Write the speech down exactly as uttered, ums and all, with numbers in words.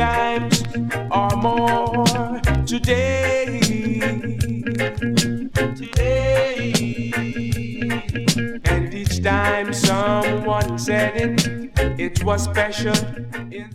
times or more today. Today. And each time someone said it, it was special. In